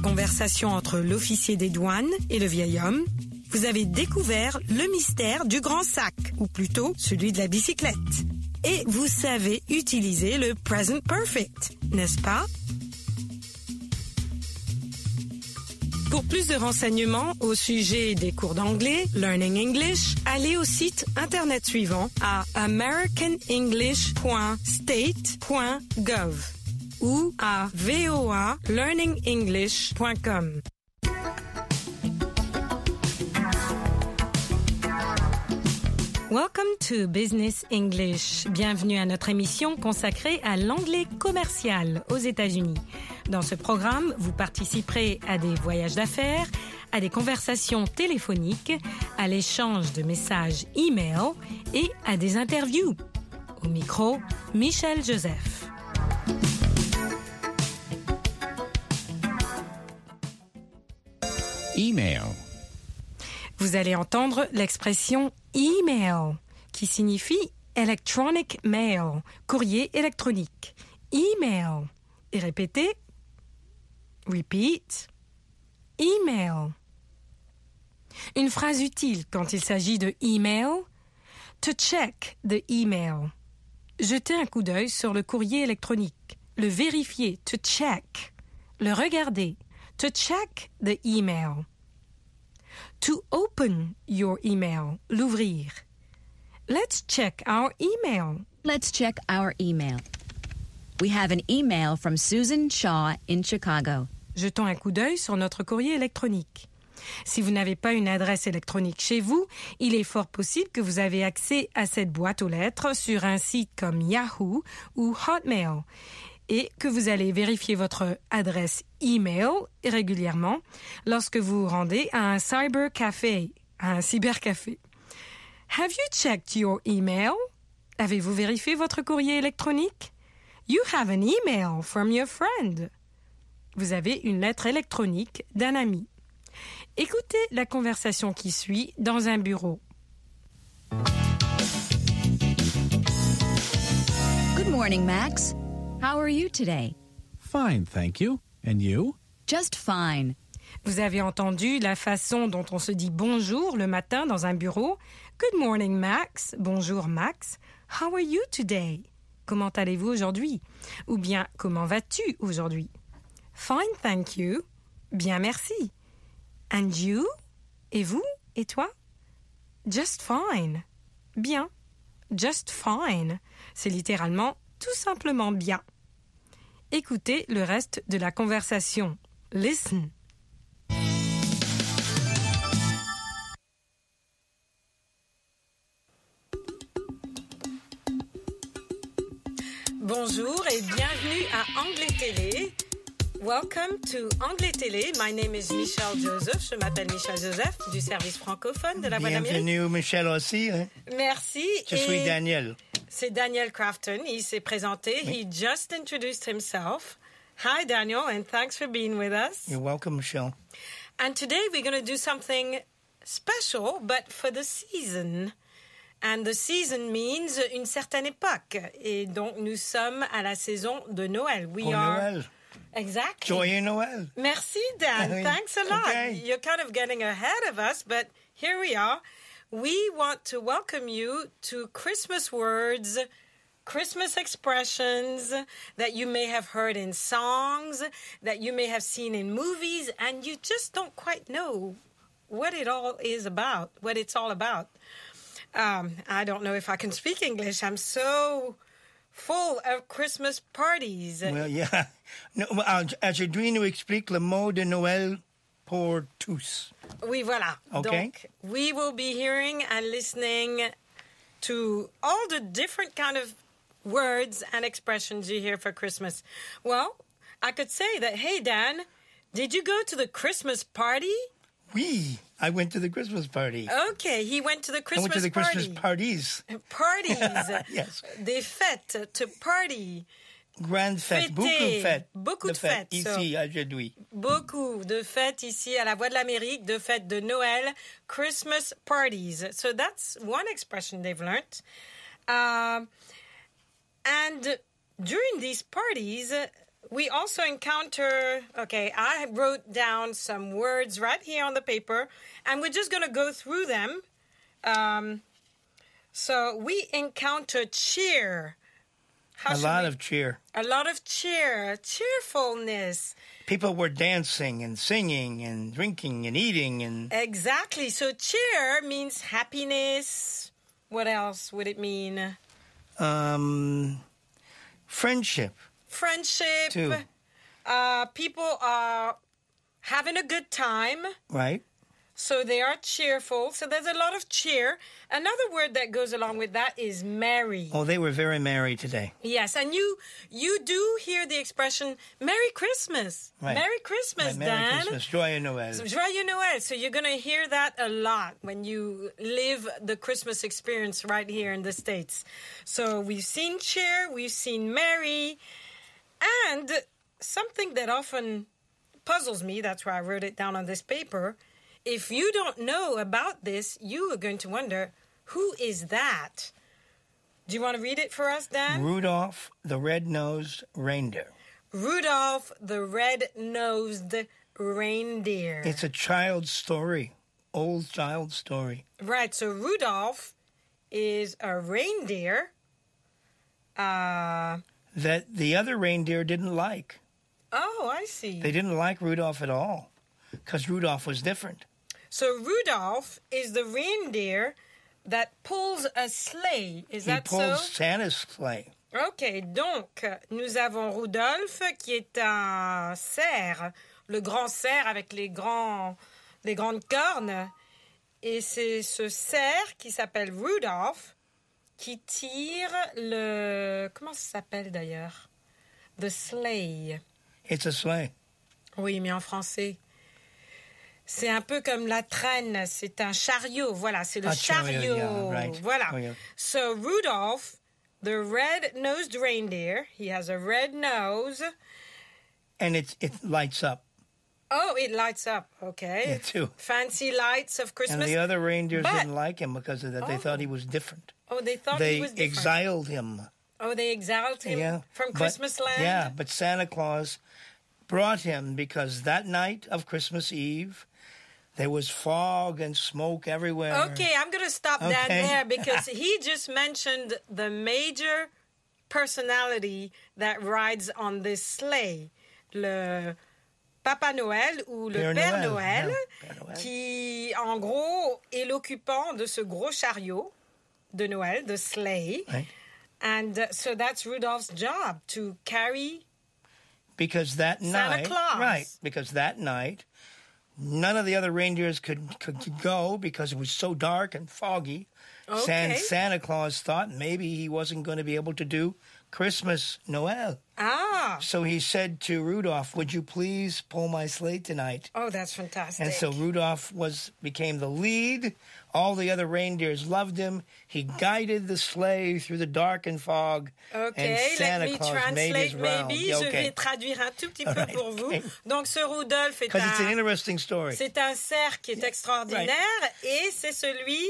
conversation entre l'officier des douanes et le vieil homme, vous avez découvert le mystère du grand sac, ou plutôt celui de la bicyclette. Et vous savez utiliser le present perfect, n'est-ce pas? Pour plus de renseignements au sujet des cours d'anglais, Learning English, allez au site internet suivant à americanenglish.state.gov ou à voalearningenglish.com. Welcome to Business English. Bienvenue à notre émission consacrée à l'anglais commercial aux États-Unis. Dans ce programme, vous participerez à des voyages d'affaires, à des conversations téléphoniques, à l'échange de messages e-mail et à des interviews. Au micro, Michel Joseph. Email. Vous allez entendre l'expression email, qui signifie electronic mail, courrier électronique. Email. Et répétez. Repeat. Email. Une phrase utile quand il s'agit de email. To check the email. Jeter un coup d'œil sur le courrier électronique. Le vérifier. To check. Le regarder. To check the email. To open your email, l'ouvrir. Let's check our email. Let's check our email. We have an email from Susan Shaw in Chicago. Jetons un coup d'œil sur notre courrier électronique. Si vous n'avez pas une adresse électronique chez vous, il est fort possible que vous avez accès à cette boîte aux lettres sur un site comme Yahoo ou Hotmail et que vous allez vérifier votre adresse email régulièrement lorsque vous vous rendez à un cybercafé, à un cybercafé. Have you checked your email? Avez-vous vérifié votre courrier électronique? You have an email from your friend. Vous avez une lettre électronique d'un ami. Écoutez la conversation qui suit dans un bureau. Good morning, Max. How are you today? Fine, thank you. And you? Just fine. Vous avez entendu la façon dont on se dit bonjour le matin dans un bureau. Good morning, Max. Bonjour, Max. How are you today? Comment allez-vous aujourd'hui? Ou bien, comment vas-tu aujourd'hui? Fine, thank you. Bien, merci. And you? Et vous? Et toi? Just fine. Bien. Just fine. C'est littéralement tout simplement bien. Écoutez le reste de la conversation. Listen. Bonjour et bienvenue à Anglais Télé. Welcome to Anglais Télé. My name is Michel Joseph. Je m'appelle Michel Joseph du service francophone de la Voix d'Amérique. Bienvenue, Michel aussi. Hein? Merci. Je suis Daniel. C'est Daniel Crafton. Il s'est présenté. Oui. He just introduced himself. Hi, Daniel, and thanks for being with us. You're welcome, Michel. And today we're going to do something special, but for the season. And the season means une certaine époque. Et donc, nous sommes à la saison de Noël. Pour Noël. Exactly. Joyeux Noël. Merci, Dan. Oui. Thanks a lot. Okay. You're kind of getting ahead of us, but here we are. We want to welcome you to Christmas words, Christmas expressions that you may have heard in songs, that you may have seen in movies, and you just don't quite know what it all is about, what it's all about. I don't know if I can speak English. I'm so full of Christmas parties. Well, yeah. No, aujourd'hui, nous explique le mot de Noël pour tous. Oui, voilà. Okay. Donc, we will be hearing and listening to all the different kind of words and expressions you hear for Christmas. Well, I could say that, hey, Dan, did you go to the Christmas party? Oui, I went to the Christmas party. Okay, he went to the Christmas I went to the party. Christmas parties. Parties. Yes. Des fêtes, to party. Grande fête, Fêter. beaucoup de fêtes. Beaucoup de fêtes. Ici, aujourd'hui. Beaucoup de fêtes ici à la Voix de l'Amérique, de fêtes de Noël, Christmas parties. So that's one expression they've learned. And during these parties, we also encounter, okay, I wrote down some words right here on the paper, and we're just going to go through them. So we encounter cheer. A lot of cheer. A lot of cheer, cheerfulness. People were dancing and singing and drinking and eating and Exactly. So cheer means happiness. What else would it mean? friendship. Friendship. Too. People are having a good time. Right? So they are cheerful. So there's a lot of cheer. Another word that goes along with that is merry. Oh, they were very merry today. Yes, and you do hear the expression Merry Christmas. Right. Merry Christmas, Right, Merry Dan. Christmas. Joyeux Noël. Joyeux Noël. So you're going to hear that a lot when you live the Christmas experience right here in the States. So we've seen cheer, we've seen merry, and something that often puzzles me, that's why I wrote it down on this paper. If you don't know about this, you are going to wonder, who is that? Do you want to read it for us, Dan? Rudolph the Red-Nosed Reindeer. Rudolph the Red-Nosed Reindeer. It's a child's story, old child's story. Right, so Rudolph is a reindeer That the other reindeer didn't like. Oh, I see. They didn't like Rudolph at all because Rudolph was different. So Rudolph is the reindeer that pulls a sleigh. Is that so? He pulls Santa's sleigh. OK, donc, nous avons Rudolph qui est un cerf, le grand cerf avec les grandes cornes. Et c'est ce cerf qui s'appelle Rudolph qui tire le... Comment ça s'appelle d'ailleurs? The sleigh. It's a sleigh. Oui, mais en français. C'est un peu comme la traîne, c'est un chariot. Voilà, c'est le chariot. Yeah, right. Voilà. Oh, yeah. So Rudolph, the red-nosed reindeer, he has a red nose. And it lights up. Oh, it lights up. Okay. Yeah, too. Fancy lights of Christmas. And the other reindeers But- didn't like him because of that. They thought he was different. Oh, they thought They he was different. exiled him. Oh, they exiled him Yeah. from But- Christmas land? Yeah, but Santa Claus brought him because that night of Christmas Eve, there was fog and smoke everywhere. Okay, I'm going to stop that Okay. there because he just mentioned the major personality that rides on this sleigh. Le Papa Noël ou le Père Père Noël, Noël, yeah, Père Noël. qui en gros est l'occupant de ce gros chariot de Noël, the sleigh. Right. And so that's Rudolph's job, to carry... Because that Santa night, Claus. right? Because that night, none of the other reindeers could go because it was so dark and foggy. Okay. Santa Claus thought maybe he wasn't going to be able to do Christmas Noel. Ah! So he said to Rudolph, "Would you please pull my sleigh tonight?" Oh, that's fantastic. And so Rudolph became the lead. All the other reindeers loved him. He guided the sleigh through the dark and fog. Okay, and Santa let me Claus made his translate round. maybe. Yeah, Je okay. vais traduire un tout petit All peu right, pour vous. okay. Donc, ce Rudolph est Because it's an un, interesting story. c'est un cerf qui est extraordinaire et c'est celui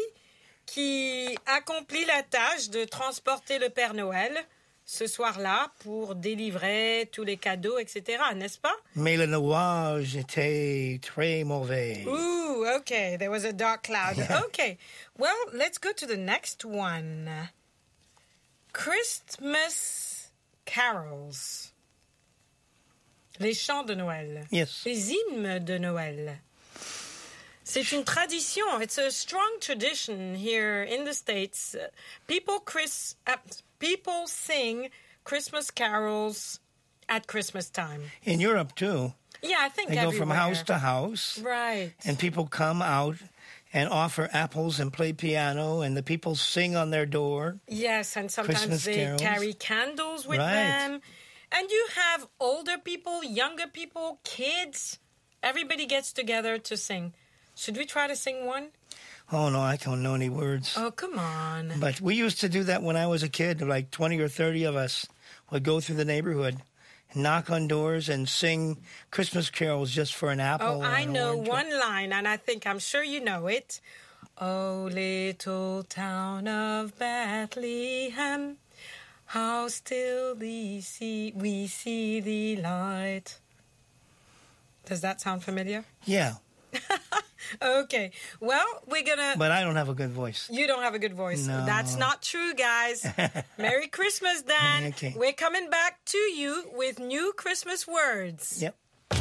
qui accomplit la tâche de transporter le Père Noël ce soir-là pour délivrer tous les cadeaux, etc., n'est-ce pas? Mais le nuage était très mauvais. Ooh, okay, there was a dark cloud. Okay, well, let's go to the next one. Christmas carols. Les chants de Noël. Yes. Les hymnes de Noël. C'est une tradition. It's a strong tradition here in the States. People sing Christmas carols at Christmas time. In Europe, too. Yeah, I think They go from everywhere. house to house. Right. And people come out and offer apples and play piano. And the people sing on their door. Yes, and sometimes Christmas they carols. carry candles with Right. them. And you have older people, younger people, kids. Everybody gets together to sing. Should we try to sing one? Oh, no, I don't know any words. Oh, come on. But we used to do that when I was a kid. Like 20 or 30 of us would go through the neighborhood, knock on doors, and sing Christmas carols just for an apple. Oh, or I an know orange. one line, and I'm sure you know it. Oh, little town of Bethlehem, how still we see the light. Does that sound familiar? Yeah, Okay. Well, we're gonna... but I don't have a good voice. You don't have a good voice. No. That's not true, guys. Merry Christmas, Dan. Okay. We're coming back to you with new Christmas words. Yep.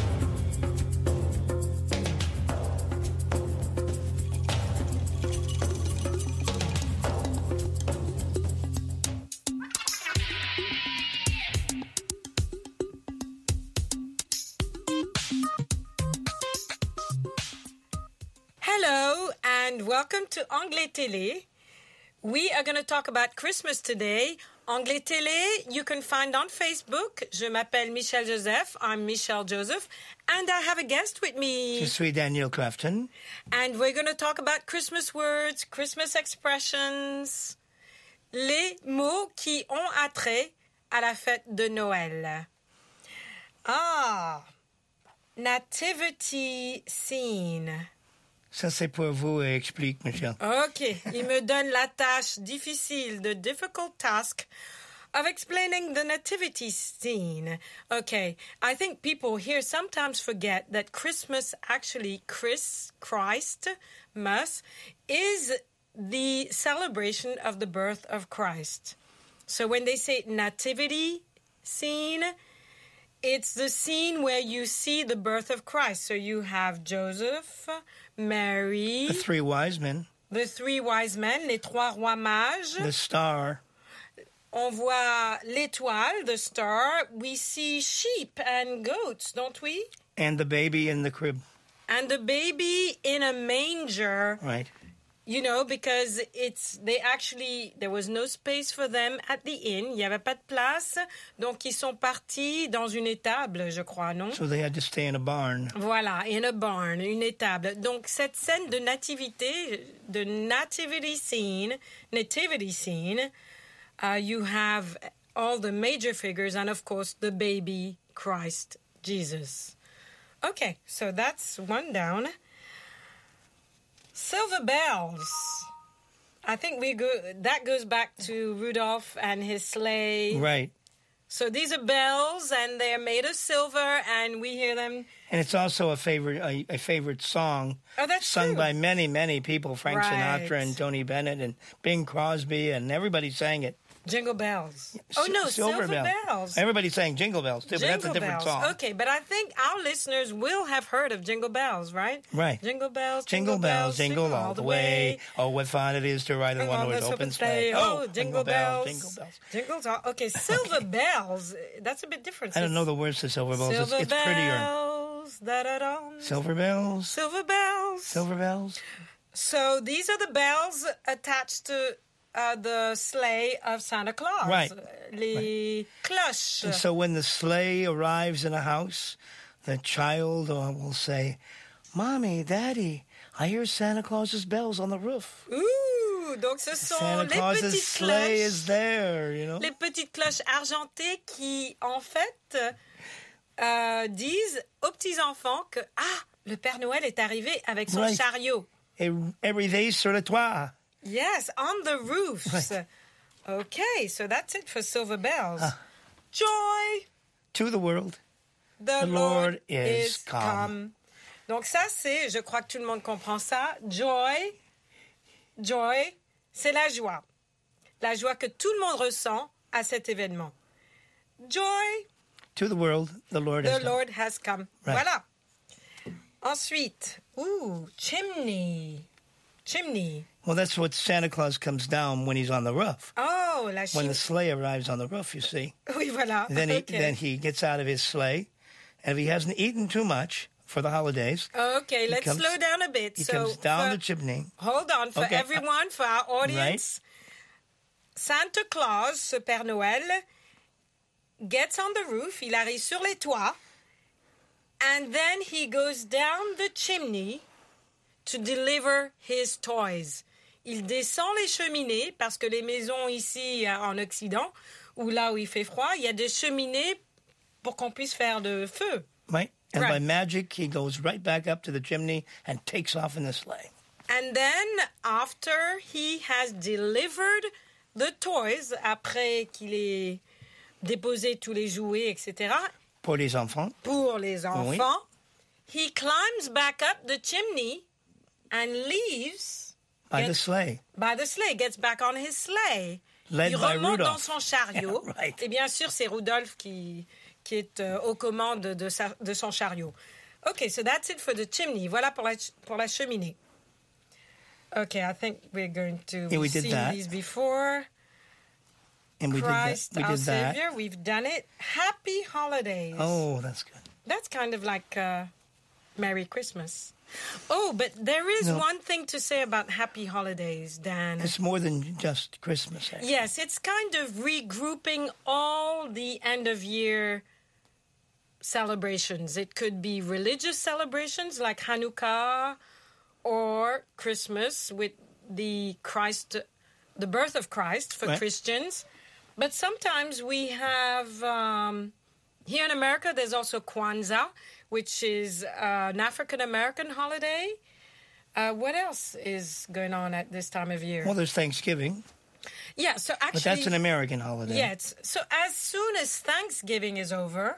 Hello and welcome to Anglais Télé. We are going to talk about Christmas today. Anglais Télé, you can find on Facebook. Je m'appelle Michelle Joseph. I'm Michelle Joseph. And I have a guest with me. Je suis Daniel Crafton. And we're going to talk about Christmas words, Christmas expressions, les mots qui ont attrait à la fête de Noël. Ah, nativity scene. Ça, c'est pour vous, explique, Michelle. OK, il me donne la tâche difficile, the difficult task of explaining the nativity scene. Okay, I think people here sometimes forget that Christmas actually, Christmas, is the celebration of the birth of Christ. So when they say nativity scene, it's the scene where you see the birth of Christ. So you have Joseph, Mary, The three wise men, the three wise men, les trois rois mages. the star, On voit l'étoile, the star. We see sheep and goats, don't we? and the baby in the crib, And the baby in a manger, right? you know, because there was no space for them at the inn. Il n'y avait pas de place. Donc, ils sont partis dans une étable, je crois, non? So they had to stay in a barn. Voilà, in a barn, une étable. Donc, cette scène de nativité, de nativity scene, you have all the major figures and, of course, the baby Christ Jesus. Okay, so that's one down. Silver bells. I think that goes back to Rudolph and his sleigh. Right. So these are bells, and they're made of silver, and we hear them. And it's also a favorite song Oh, that's sung true. by many, many people, Frank Right. Sinatra and Tony Bennett and Bing Crosby, and everybody sang it. Jingle bells. Oh, no, silver bells. Everybody sang Jingle Bells, too, but that's a Jingle different bells. song. Okay, but I think our listeners will have heard of Jingle Bells, right? Right. Jingle bells, Jingle bells, jingle all the way. Oh, what fun it is to ride in one horse open sleigh. Oh, jingle bells. Jingle bells. Jingles all, okay, silver bells. That's a bit different. I don't know the words to Silver Bells. Silver It's prettier. bells, da-da-da. Silver bells. Silver bells. Silver bells. So these are the bells attached to the sleigh of Santa Claus. Right. Les cloches. And so when the sleigh arrives in a house, the child will say, Mommy, Daddy, I hear Santa Claus's bells on the roof. Ouh, donc ce sont Santa les Claus's petites sleigh cloches. is there, you know. Les petites cloches argentées qui, en fait, disent aux petits-enfants que, le Père Noël est arrivé avec son Right. chariot. Every day sur le toit. Yes, on the roofs. Right. Okay, so that's it for silver bells. Ah. Joy, To the world. the Lord is is come. Donc ça, c'est, je crois que tout le monde comprend ça. Joy, c'est la joie. La joie que tout le monde ressent à cet événement. Joy, To the world, the Lord has the come. Lord has come. Right. Voilà. Ensuite, chimney. Well, that's what Santa Claus comes down when he's on the roof. Oh, la When chimney. the sleigh arrives on the roof, you see. Oui, voilà. Then Okay. he gets out of his sleigh, and if he hasn't eaten too much for the holidays, Okay, let's comes- slow down a bit. he So comes down for- the chimney. Hold on, for Okay. everyone, for our audience, Santa Claus, ce Père Noël, gets on the roof, il arrive sur les toits, and then he goes down the chimney to deliver his toys. Il descend les cheminées, parce que les maisons ici en Occident, ou là où il fait froid, il y a des cheminées pour qu'on puisse faire de feu. Right? And Right. by magic, he goes right back up to the chimney and takes off in the sleigh. And then, after he has delivered the toys, après qu'il ait déposé tous les jouets, etc., Pour les enfants. pour les enfants, he climbs back up the chimney and leaves By the sleigh. gets back on his sleigh. Led Il by remonte dans Rudolph. son chariot. Yeah, right. Et bien sûr, c'est Rudolph qui est aux commandes de son chariot. Okay, so that's it for the chimney. Voilà pour la cheminée. Okay, I think we're going to Yeah, we did see that. these before. And we Christ, did that. our We did that. Savior, we've done it. Happy holidays. Oh, that's good. That's kind of like Merry Christmas. Oh, but there is No. one thing to say about Happy Holidays, Dan. It's more than just Christmas. Actually. Yes, it's kind of regrouping all the end of year celebrations. It could be religious celebrations like Hanukkah or Christmas with the birth of Christ for Right. Christians. But sometimes we have, here in America, there's also Kwanzaa, which is an African-American holiday. What else is going on at this time of year? Well, there's Thanksgiving, Yeah, so actually... but that's an American holiday. Yes. So as soon as Thanksgiving is over,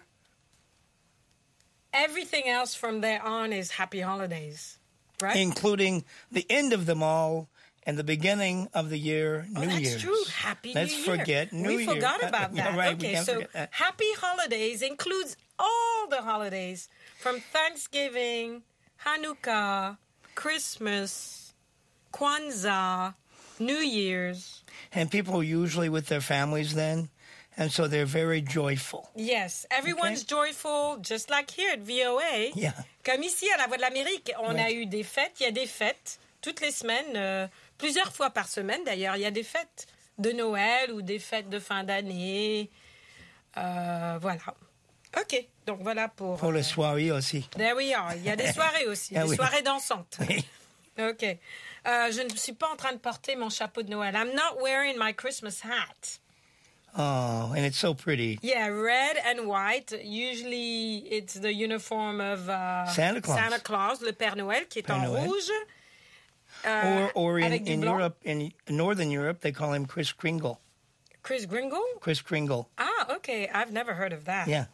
everything else from there on is happy holidays, right? Including the end of them all and the beginning of the year, Oh, New that's Year's. true. Happy Let's New Year. forget New We Year. forgot about Yeah, that. right, we Okay, can't so forget that. happy holidays includes all the holidays from Thanksgiving, Hanukkah, Christmas, Kwanzaa, New Year's. And people are usually with their families then, and so they're very joyful. Yes, everyone's joyful, just like here at VOA. Yeah. Comme ici à la Voix de l'Amérique, on a Right. eu des fêtes. Il y a des fêtes toutes les semaines, plusieurs fois par semaine d'ailleurs. Il y a des fêtes de Noël ou des fêtes de fin d'année. Voilà. OK, donc voilà pour... Pour les soirées aussi. There we are. Il y a des soirées aussi, Ah des oui. soirées dansantes. Oui. OK. Je ne suis pas en train de porter mon chapeau de Noël. I'm not wearing my Christmas hat. Oh, and it's so pretty. Yeah, red and white. Usually it's the uniform of Santa Claus. Santa Claus, le Père Noël, qui est Père en Noël. rouge. Or avec du in blanc. Europe, in Northern Europe, they call him Kris Kringle. Kris Kringle? Kris Kringle. Ah, okay. I've never heard of that. Yeah.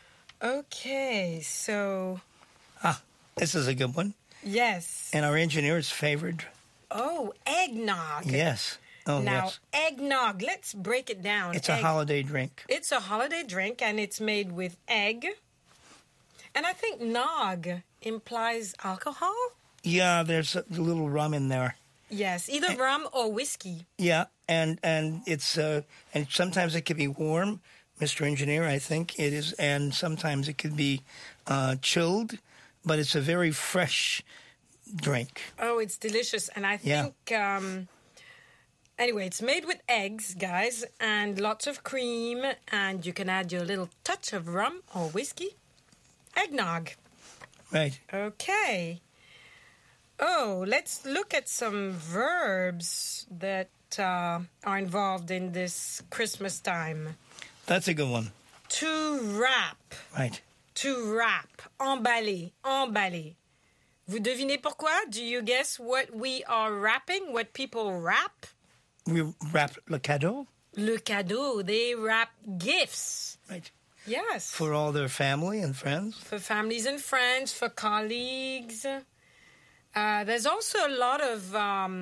Okay, so This is a good one. yes. And our engineer's favorite. Oh, eggnog. Yes. Oh, Now, yes. eggnog. Let's break it down. It's a holiday drink. It's a holiday drink, and it's made with egg. And I think nog implies alcohol. Yeah, there's a little rum in there. Yes, either rum or whiskey. Yeah, and it's and sometimes it can be warm, Mr. Engineer, I think it is, and sometimes it could be chilled, but it's a very fresh drink. Oh, it's delicious. And I Yeah. think, anyway, it's made with eggs, guys, and lots of cream, and you can add your little touch of rum or whiskey. Eggnog. Right. Okay. Oh, let's look at some verbs that are involved in this Christmas time. That's a good one. To wrap. Right. To wrap. Emballer. Emballer. Vous devinez pourquoi? Do you guess what we are wrapping? What people wrap? We wrap le cadeau. Le cadeau. They wrap gifts. Right. Yes. For all their family and friends. For families and friends, for colleagues. There's also a lot of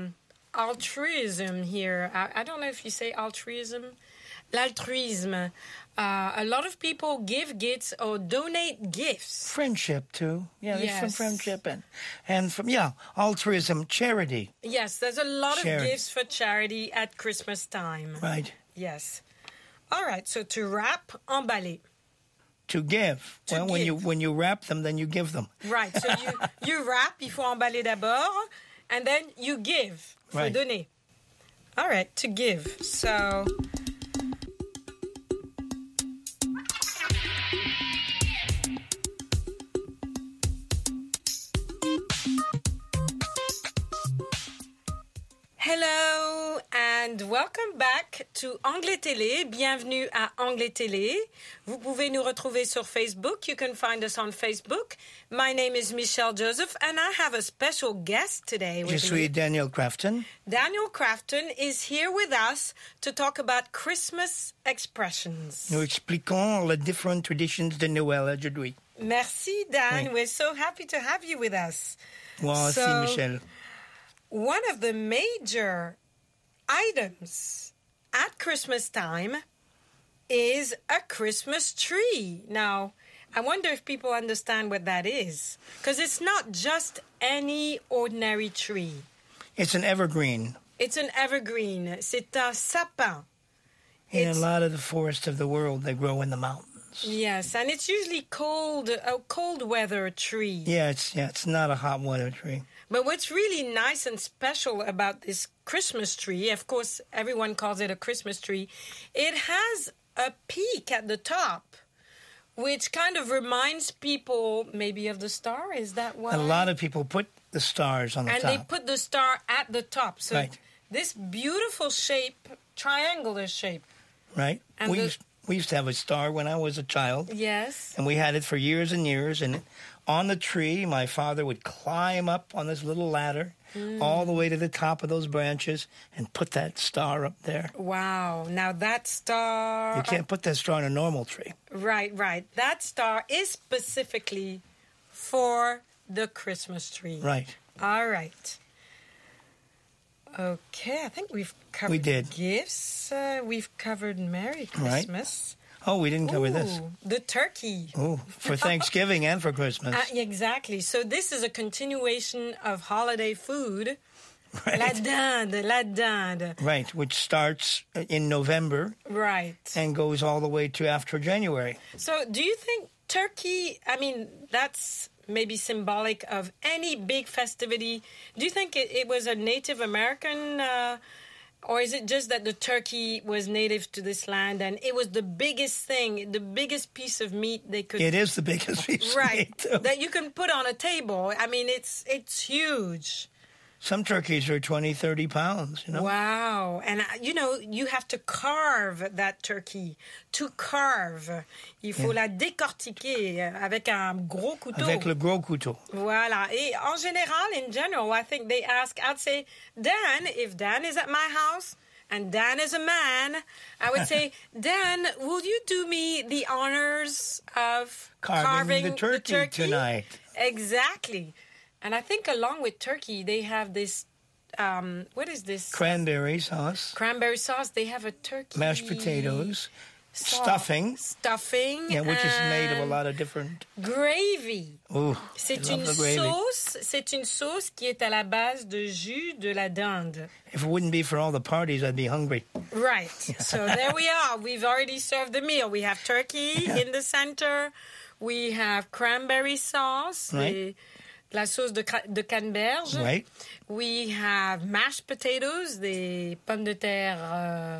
altruism here. I don't know if you say altruism. L'altruisme. A lot of people give gifts or donate gifts. Friendship, too. Yeah, it's from Yes. friendship and from, altruism, charity. Yes, there's a lot Charity. of gifts for charity at Christmas time. Right. Yes. All right, so to wrap, emballer. To give. To Well, give. when you wrap them, then you give them. Right, so you wrap, il faut emballer d'abord, and then you give, faut Right. donner. All right, to give. So... Hello And welcome back to Anglais Télé. Bienvenue à Anglais Télé. Vous pouvez nous retrouver sur Facebook. You can find us on Facebook. My name is Michelle Joseph, and I have a special guest today Je with suis me. Daniel Crafton. Daniel Crafton is here with us to talk about Christmas expressions. Nous expliquons les différentes traditions de Noël aujourd'hui. Merci, Dan. Oui. We're so happy to have you with us. Moi aussi, So- Michel. One of the major items at Christmas time is a Christmas tree. Now, I wonder if people understand what that is, because it's not just any ordinary tree. It's an evergreen. It's an evergreen. C'est un sapin. In a It's- lot of the forests of the world, they grow in the mountains. Yes, and it's usually a cold weather tree. Yeah, it's not a hot water tree. But what's really nice and special about this Christmas tree, of course, everyone calls it a Christmas tree, it has a peak at the top, which kind of reminds people maybe of the star. Is that why? A lot of people put the stars on the And top. they put the star at the top. So Right. this beautiful shape, triangular shape. Right? And We used to have a star when I was a child, Yes. and we had it for years and years. And on the tree, my father would climb up on this little ladder all the way to the top of those branches and put that star up there. Wow. Now that star. You can't put that star on a normal tree. Right. That star is specifically for the Christmas tree. Right. All right. Okay, I think we've covered We did. gifts. We've covered Merry Right. Christmas. Oh, we didn't cover this. Ooh, the turkey. Oh, for Thanksgiving and for Christmas. Exactly. So this is a continuation of holiday food. La Right. dinde. Right, which starts in November Right. and goes all the way to after January. So do you think turkey, I mean, that's maybe symbolic of any big festivity. Do you think it was a Native American, or is it just that the turkey was native to this land and it was the biggest thing, the biggest piece of meat they could... It is the biggest piece of Right, meat, too. that you can put on a table. I mean, it's huge. Some turkeys are 20, 30 pounds, you know? Wow. And, you have to carve that turkey. To carve, il faut la décortiquer avec un gros couteau. Avec le gros couteau. Voilà. Et en général, in general, I think they ask, I'd say, Dan, if Dan is at my house and Dan is a man, I would say, Dan, will you do me the honors of Carving the turkey tonight. Exactly. And I think along with turkey, they have this, what is this? Cranberry sauce, Cranberry sauce. They have a turkey. mashed potatoes, sauce. stuffing, Stuffing. yeah, which is made of a and lot of different... Gravy. Ooh, I C'est love une the gravy. sauce. C'est une sauce qui est à la base de jus de la dinde. If it wouldn't be for all the parties, I'd be hungry. Right. So there we are. We've already served the meal. We have turkey in the center. We have cranberry sauce. Right. La sauce de canneberge. Right. We have mashed potatoes, des pommes de terre.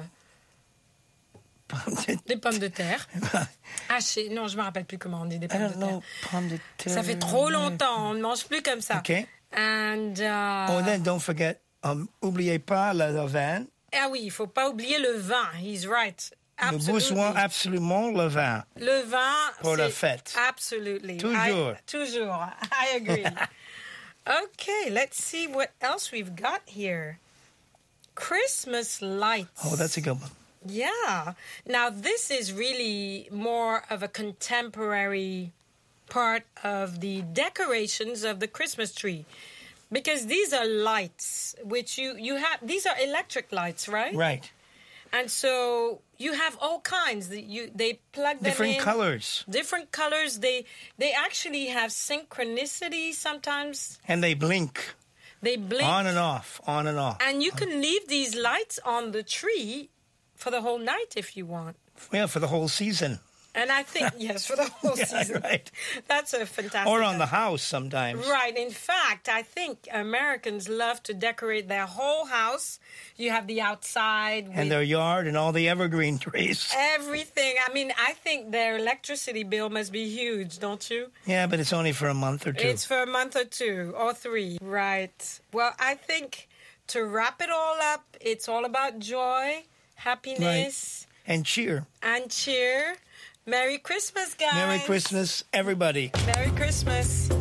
Des pommes de terre. Hachées. Non, je me rappelle plus comment on dit des I pommes de don't terre. know, pomme de terre. Ça fait trop longtemps. On ne mange plus comme ça. Okay. And, Oh, then don't forget, oubliez pas le vin. ah oui, il faut pas oublier le vin. He's right. Nous besoin absolument le vin. Le vin, Pour la c'est- fête. Absolutely. Toujours. Toujours. I agree. Okay, let's see what else we've got here. Christmas lights. Oh, that's a good one. Yeah. Now, this is really more of a contemporary part of the decorations of the Christmas tree. Because these are lights, which you have, these are electric lights, right? Right. And so you have all kinds. They plug them Different in. colors. Different colors. They actually have synchronicity sometimes. And they blink They blink. on and off, on and off. And you can leave these lights on the tree for the whole night if you want. Yeah, for the whole season. And I think, yes, for the whole Yeah, season. right. That's a fantastic Or on the idea. house sometimes. Right. In fact, I think Americans love to decorate their whole house. You have the outside with And their yard and all the evergreen trees. everything. I mean, I think their electricity bill must be huge, don't you? Yeah, but it's only for a month or two. It's for a month or two or three. Right. Well, I think to wrap it all up, it's all about joy, happiness, And cheer. and cheer. Merry Christmas, guys. Merry Christmas, everybody. Merry Christmas.